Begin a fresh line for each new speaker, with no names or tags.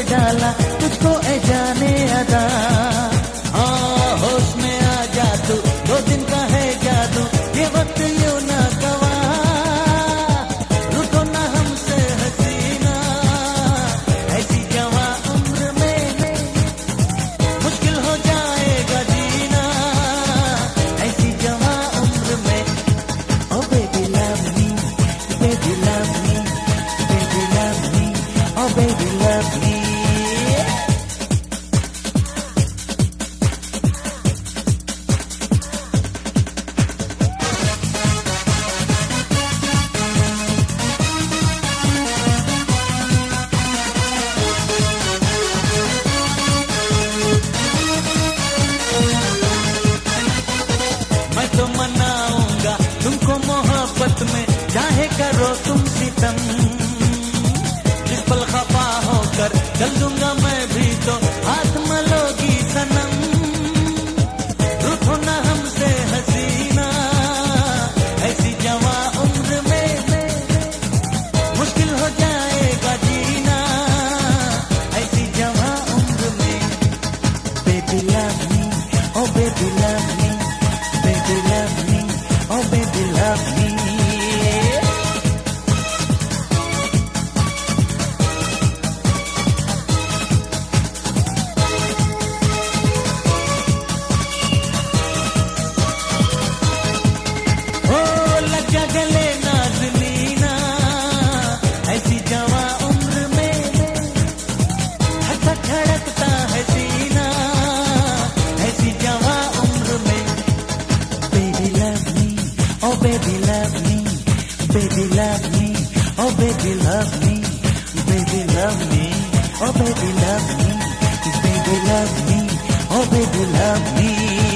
डाला तुझको ए जाने अदा। हाँ होश में आ जा तू, 2 दिन का है जादू, ये वक्त यूं ना गवा, रुको ना हमसे हसीना, ऐसी जवां उम्र में मुश्किल हो जाएगा जीना, ऐसी जवां उम्र में। Oh baby love me, baby love me, baby love me, oh baby love me। मैं तो मनाऊंगा तुमको मोहब्बत में, चाहे करो तुम सितम, जिस पल खफा होकर चल दूंगा मैं भी तो हाथ मलोगी सनम, रुको ना हमसे हसीना, ऐसी जवां उम्र में मुश्किल हो जाएगा जीना, ऐसी जवां उम्र में। Baby love me, oh baby love me, baby love me, oh baby love me। ओ लग जा गले नाज़नीना, ऐसी जवां उम्र में धक धड़कता है सीना, ऐसी जवां उम्र में। Baby love me, oh baby love me, baby love me, oh baby love me, baby love me, oh baby love me, baby love me, oh baby love me।